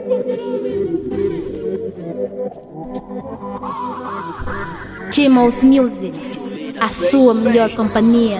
Kimos Music, a sua melhor companhia.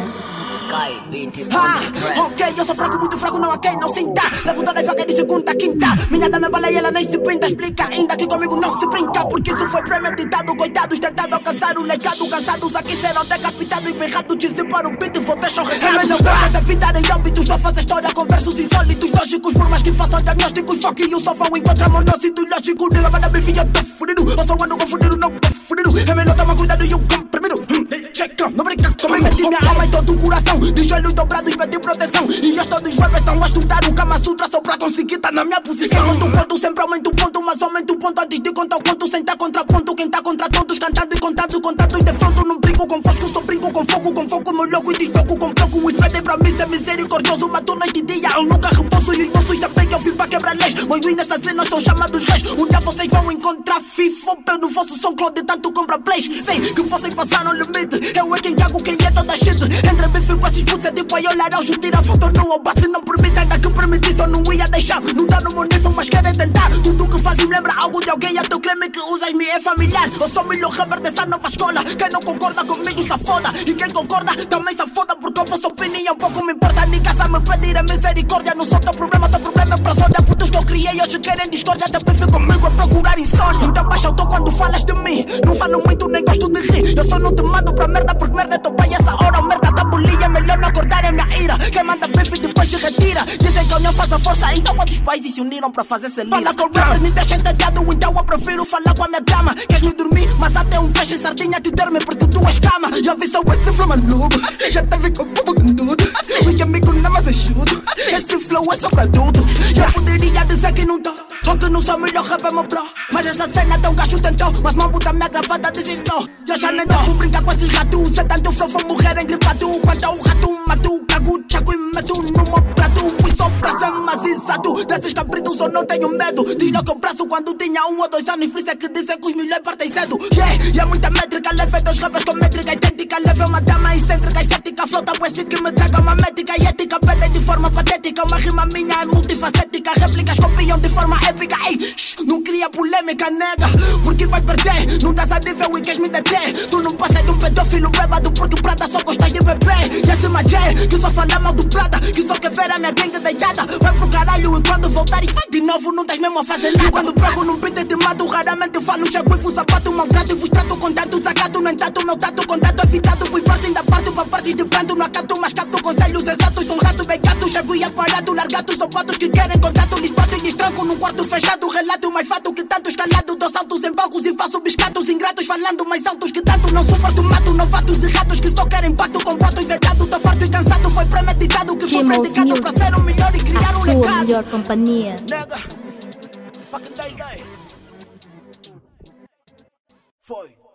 Ok, eu sou fraco, muito fraco, não há quem não sinta. Levo toda a vaga de segunda a quinta. Minha dama bala e ela nem se pinta. Explica ainda que comigo não se brinca, porque isso foi premeditado. Coitados tentando alcançar o legado. Cansados aqui serão decapitados e berrados. Dizem para o beat e vou deixar o recado. Eu não gosto de evitar em âmbitos. Não faço história com versos insólitos. Lógicos, por mais que façam diagnósticos. Foque e o sofá encontra monócito lógico. Diga, manda bem, filho, eu tô fudido. Eu sou ando confundido, não tô fudido. É melhor tomar cuidado e o comprimido. Checa, não brinca comigo. Meti minha alma em todo o coração. De joelho dobrado e pedi proteção. E estes todos verbos estão a estudar o Kama Sutra só pra conseguir tá na minha posição. Quando sempre aumento o ponto, mas aumento o ponto antes de contar o quanto. Sem tá contraponto, quem tá contra todos. Cantando e contando e de fronto. Não brinco com fosco, só brinco com fogo, meu louco e desfoco com bloco. E pedem pra mim ser misericordioso. Matou noite e dia, eu nunca repouso. E os moços já sei que eu vim pra quebrar leis. Mas nessas cenas são chamados reis. Um dia vocês vão encontrar FIFO. Pelo vosso som Claude, tanto compra plays. Sei que vocês passaram o limite. Eu é quem cago, quem é toda shit. Entre bife com esses putos é tipo a olhar ao tira foto no Obase. Não permite ainda que permitir, só não ia deixar. Não tá no meu nível, mas querem tentar. Tudo que fazes me lembra algo de alguém. Até o creme que usas-me é familiar. Eu sou melhor rapper dessa nova escola. Quem não concorda comigo se foda. E quem concorda também se foda. Porque a vossa opinião pouco me importa. Ninguém sabe me pedir a misericórdia. Não sou teu problema é pra sódia. Putos que eu criei hoje querem discórdia. Até perfil comigo a procurar insônia. Então baixa o tom quando falas de mim. Não falo muito, nem gosto de rir. Eu só não te mando pra merda, porque merda é teu pai. Essa hora merda tá bolia. É melhor não acordar é minha ira. Quem manda bife depois se retira. Dizem que a união faz a força. Então quantos países se uniram pra fazer essa lira? Fala com o rapper, me deixa entediado. Então eu prefiro falar com a minha dama. Queres me dormir, mas até um peixe em sardinha te dorme porque tu és cama. Já vi só esse flow maluco. Já teve com o canudo. O amigo não mais ajuda. Esse flow é só pra tudo. Já poderia dizer que não tô. Aunque não sou o melhor rapper, meu bro. Mas essa cena até um gajo tentou. Mas mambo da minha gravada dizem não. Eu já nem devo brincar com esses ratos. É tanto flow, vou morrer engripado. Quando o rato mato, cago, chaco e meto no meu prato. E sou frase mais exato. Desses cabritos eu não tenho medo. Diz logo o braço quando tinha 1 ou 2 anos. Por isso é que dizem que os milhões partem cedo. E é muita métrica, leve dois rappers com métrica idêntica. Leve uma dama excêntrica e cética. Flota o esse que me traga uma métrica e ética. Pedem de forma patética. Uma rima minha é multifacética. Réplicas copiam de forma épica. Ei, não cria polêmica, nega. Porque vai perder, não dás a nível e queres me deter. Tu não passas de um pedófilo bêbado. Porque Prada só gostas de beber. E esse Magé, que só fala mal do Prada. Que só quer ver a minha gangue deitada. Vai pro caralho e quando voltares vai de novo. Não tens mesmo a fazer nada. Quando pego num beat te mato. Raramente eu falo, chego e fui sapato. Maltrato e vos trato com tanto desacato. No entanto, meu tato, contato evitado. Fui parte ainda parto pra partes de pranto. Não acato, mas capto conselhos exatos. Sou um rato bem gato, chego e aparado. Largato, são patos que querem contato. Lhes bato e lhes tranco num quarto fechado. Relato mais fato que tanto escalado. Dou saltos em palcos e faço biscatos ingratos. Falando mais altos que tanto. Não suporto, mato novatos e ratos que só querem pacto com botos vedados. Tô farto e cansado, foi premeditado. Que foi predicado pra ser o melhor e criar um legado. A sua melhor companhia. Nega, fucking day. Foi.